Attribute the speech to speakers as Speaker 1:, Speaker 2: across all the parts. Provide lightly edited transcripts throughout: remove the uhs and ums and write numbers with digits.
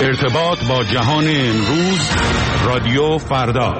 Speaker 1: ارتباط با جهان امروز، رادیو فردا.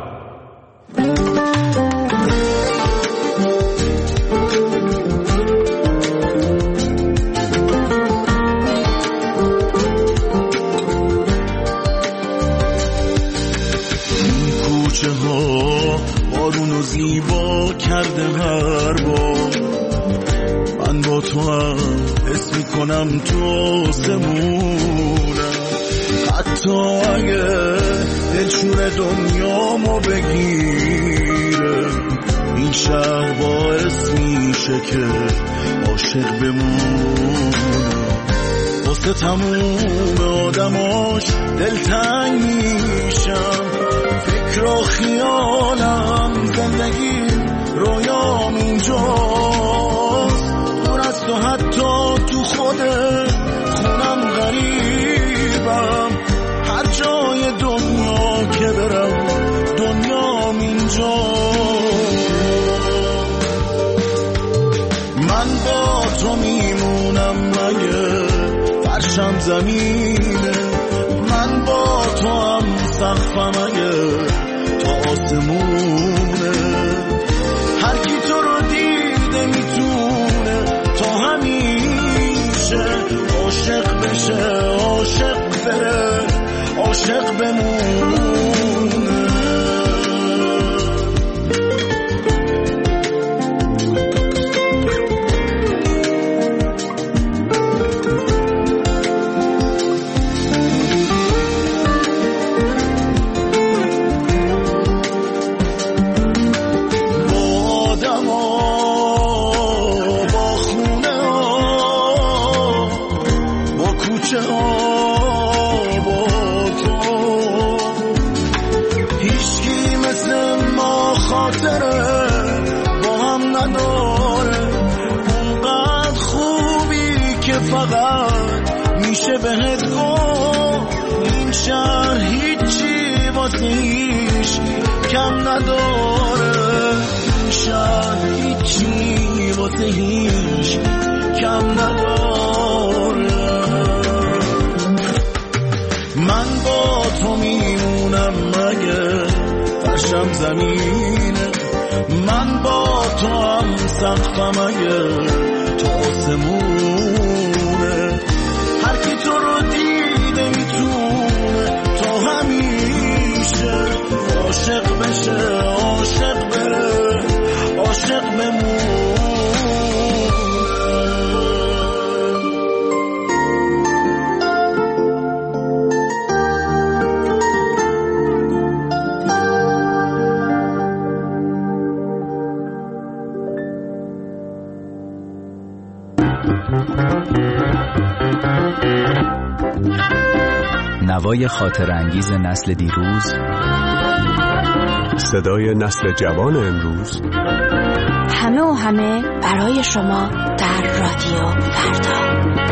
Speaker 2: کوچه ها بارونو زیبا کرده هر بار، من با تو هم حس میکنم تو آسمونم، حتی اگه دلشور دنیامو بگیره، این شهر باعث میشه که عاشق بمونم. واسه تموم آدماش دلتنگ میشم، فکر و خیالم زندگی رویام اینجاست، دور از تو حتی تو خود خونم غریبم، هر جای دنیا که برم دنیام اینجاست. من با تو میمونم مگه فرشم زمینه، من با تو هم سقفم اگه تا آسمونه، هر کی تو رو دیده میتونه تا همیشه عاشق بشه، عاشق بره، عاشق بمونه. بهت گفت این شهر هیچی واسه هیچ کم نداره، این شهر هیچی واسه هیچ کم نداره. من با تو میمونم مگه فرشم زمینه، من با تو هم سقفم اگه تا آسمونه، هر کی تو رو دیده میتونه تا همیشه عاشق بشه، عاشق بره، عاشق بمونه.
Speaker 3: نوای خاطر انگیز نسل دیروز،
Speaker 4: صدای نسل جوان امروز،
Speaker 5: همه و همه برای شما در رادیو فردا.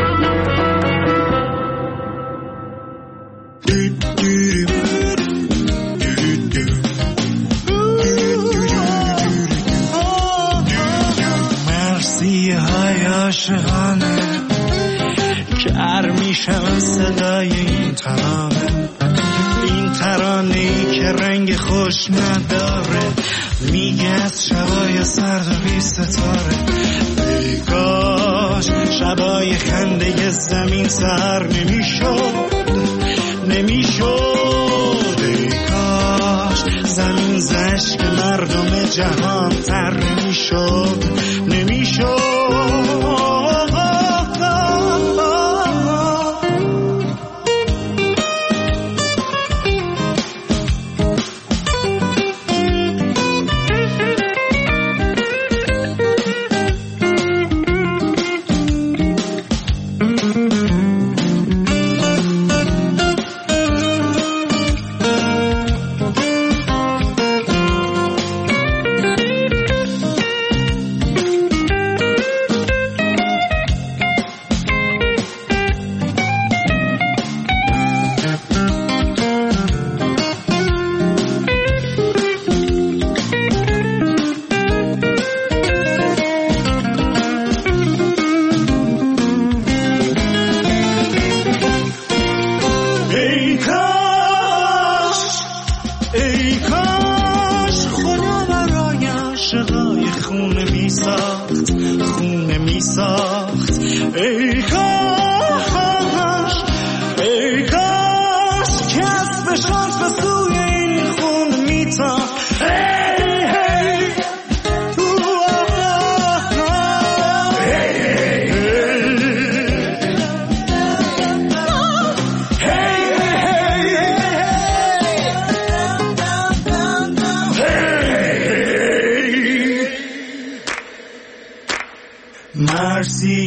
Speaker 2: مرسی های عاشقانه کر میشم صدای این ترانه، این ترانه‌ای که رنگ خوش نداره، میگه از شبای سرد و بی ستاره، ای کاش شبای خنده زمین سر نمیشد، ای کاش زمین زشک مردم جهان تر نمیشد.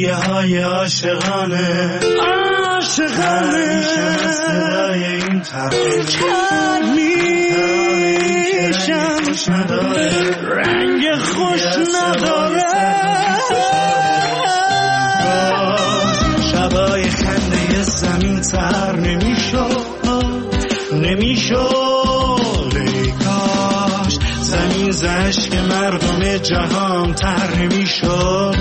Speaker 2: رویه های عاشقانه صدای این
Speaker 6: چند میشم رنگ خوش نداره
Speaker 2: شبای خنده زمین تر نمیشد ای کاش زمین زشک مردم جهان تر نمیشد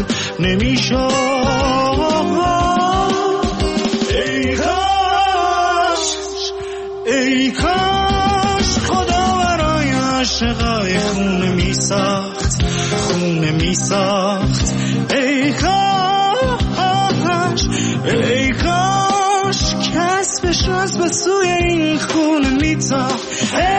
Speaker 2: ای کاش خدا برای عاشقای خونه میساخت ای کاش کسبش از به سوی این خونه میتاخت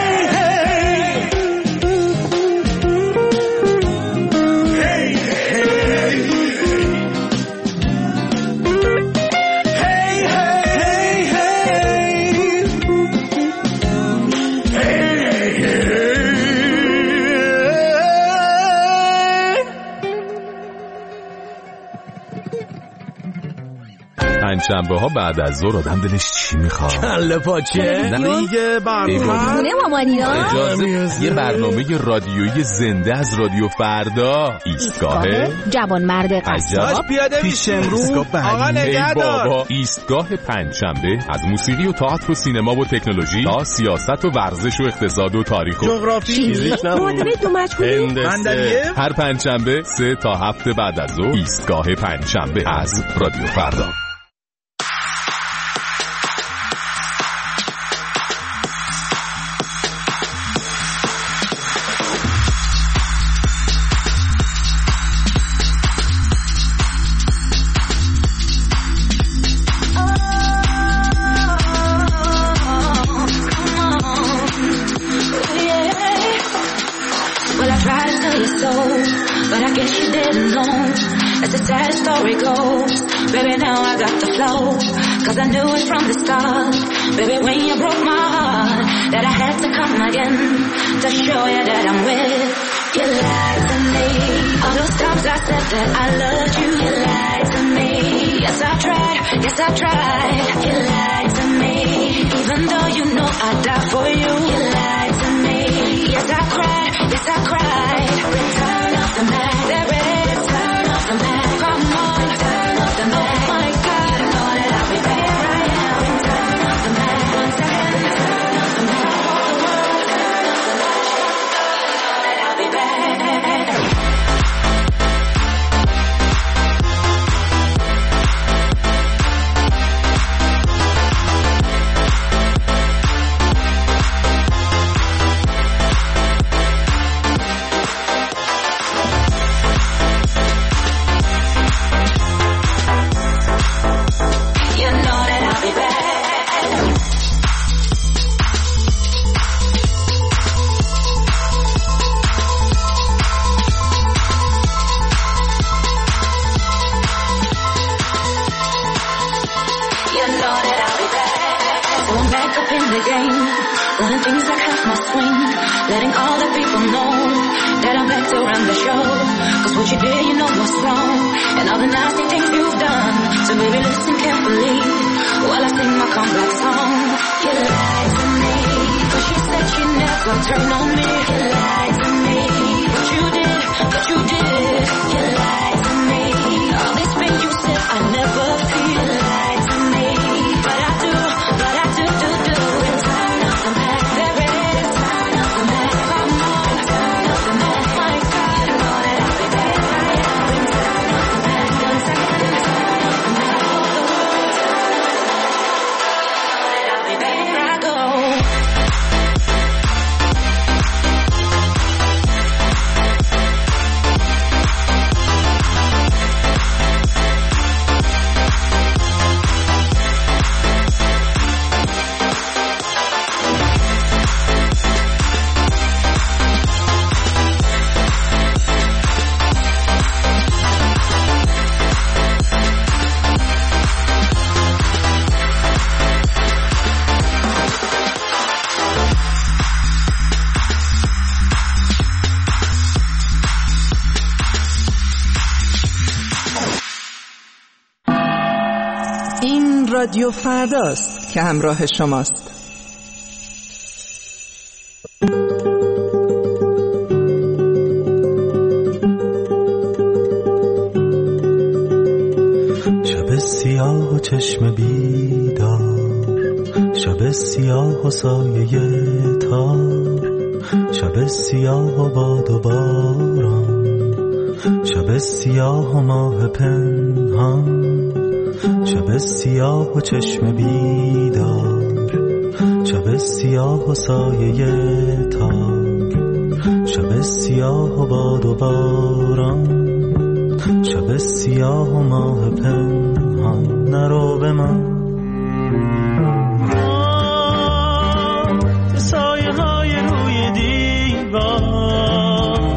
Speaker 7: پنجشنبه ها بعد از ظهر آدم دلش چی میخواد؟
Speaker 8: کله پاچه؟
Speaker 7: نه
Speaker 8: دیگه برنامه
Speaker 7: اجازه یه برنامه رادیویی زنده از رادیو فردا. ایستگاه
Speaker 5: جوانمرد قصاب
Speaker 8: پیش امروز آقا نگهدار.
Speaker 7: ایستگاه پنجشنبه از موسیقی و تئاتر و سینما و تکنولوژی تا سیاست و ورزش و اقتصاد و تاریخ و
Speaker 8: جغرافی
Speaker 5: معادله دو مجهولی
Speaker 7: هر پنجشنبه 3 تا 7 بعد از ظهر. ایستگاه پنجشنبه از رادیو فردا.
Speaker 9: I knew it from the start, baby, when you broke my heart, that I had to come again to show you that I'm with. You lied to me. All those times I said that I loved you, you lied to me. Yes, I tried. You lied to me. Even though you know I'd die for you, you lied to me. Yes, I cried. Return of the Mac, there it is. Return of the Mac, come on. Return of the Mac, oh my God, I know that I'll be back. Turn on me, you lied to me. But you did, you lied to me. All this pain you said I never feel. You lied to me, but I do. Return of the Mac, there it is. Return of the Mac, come on. Return of the Mac, my God, you know that I'll be there. Return of the Mac, return of the Mac, all the world.
Speaker 10: رادیو فرداست که همراه شماست.
Speaker 2: شب سیاه و چشم بیدار، شب سیاه و سایه تار، شب سیاه و باد و باران، شب سیاه و ماه پنهان، شب سیاه و چشم بیدار، شب سیاه و سایه تار، شب سیاه و باد و باران، شب سیاه و ماه پنهان. نرو به من
Speaker 6: سایه های روی دیوار،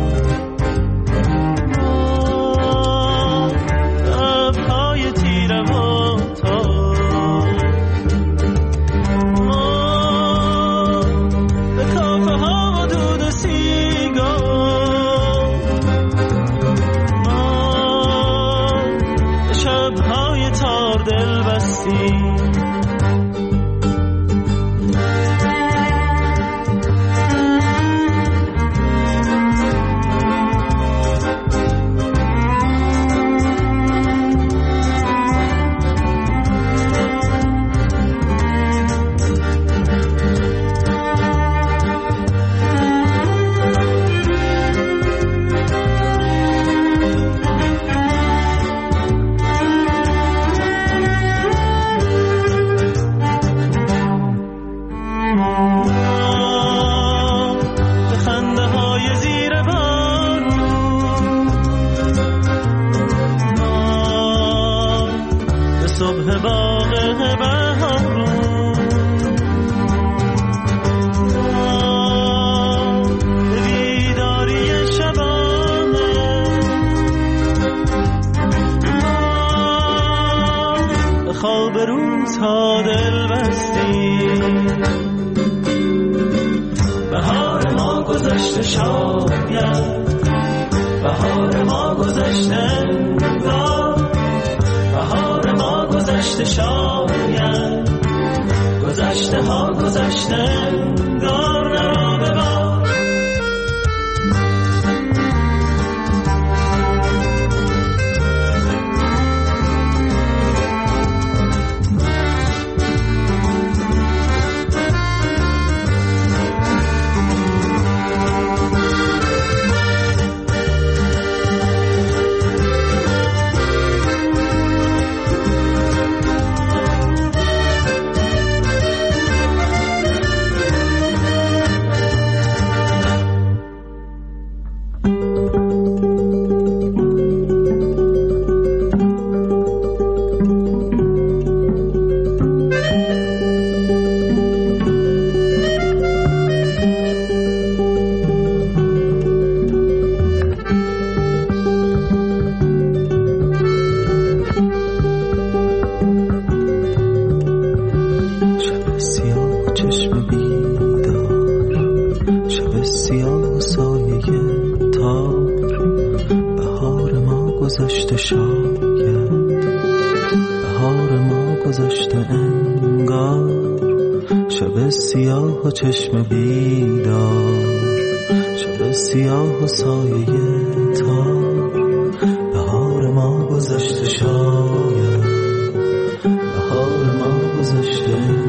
Speaker 6: لبهای تیره و تار، به کافه ها و دود و سیگار، به شبهای تار دل بستی. خواب روزها دل بستی. بهار ما گذشته شاید، بهار ما گذشته انگار، بهار ما گذشته شاید، گذشته ها گذشته انگار. نرا ببار گذشته شاید، بهار ما گذشته انگار، شب سیاه و چشم بیدار، شب سیاه و سایه تار، بهار ما گذشته شاید، بهار ما گذشته